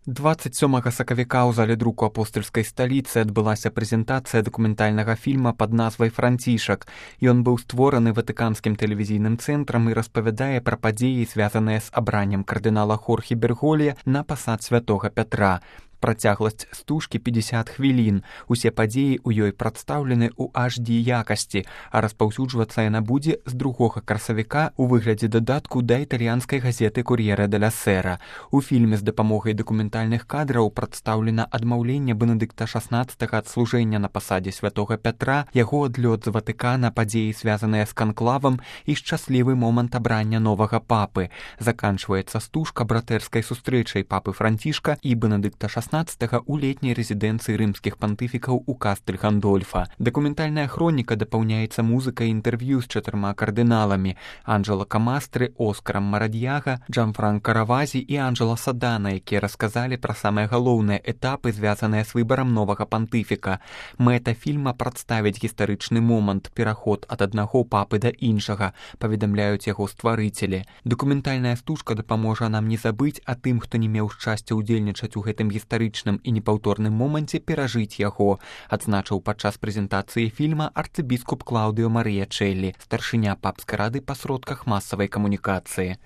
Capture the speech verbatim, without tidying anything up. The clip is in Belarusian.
дваццаць сёмага сакавіка ў зале друку апостальскай сталіцы адбылася прэзентацыя дакументальнага фільма пад назвай «Францішак». Ён быў створаны ватыканскім тэлевізійным цэнтрам і распавядае пра падзеі, звязаныя з абраннем кардынала Хорхе Берголья на пасад святога Пятра. Працягласць стужкі пятьдесят хвілін. Усе падзеі ў ёй прадстаўлены ў эйч ді якасці, а распаўсюджвацца яна будзе з другога красавіка ў выглядзе дадатку да італьянскай газеты «Кур'ера де ля Сера». У фільме з дапамогай дакументальных кадраў прадстаўлена адмаўленне Бенедыкта шаснаццатага ад служэння на пасадзе святога Пятра, яго адлёт з Ватыкана, падзеі, звязаныя з канклавам і шчаслівы момант абрання новага папы. Заканчваецца стужка братэрскай сустрэчай папы Францішка і Бенедыкта шаснаццатага у летняй рэзідэнцыі рымскіх пантыфікаў у Кастэль Гандольфа. Дакументальная хроніка дапаўняецца музыкай інтэрв'ю з чатырма кардыналамі: Анджело Камастры, Оскарам Марадьяга, Джанфранка Равазі і Анджело Садана, якія расказалі пра самыя галоўныя этапы, звязаныя з выбарам новага пантыфіка. Мэта фільма прадставіць гістарычны момант, пераход ад аднаго папы да іншага, паведамляюць яго стварыцелі. Дакументальная стужка дапаможа нам не забыць, а тым, хто не меў шчасця ўдзельнічаць у гэтым гістарычным і непаўторным моманце, перажыць яго, адзначыў падчас прэзентацыі фільма арцыбіскуп Клаўдыо Марыя Чэллі, старшыня папскай рады па сродках масавай камунікацыі.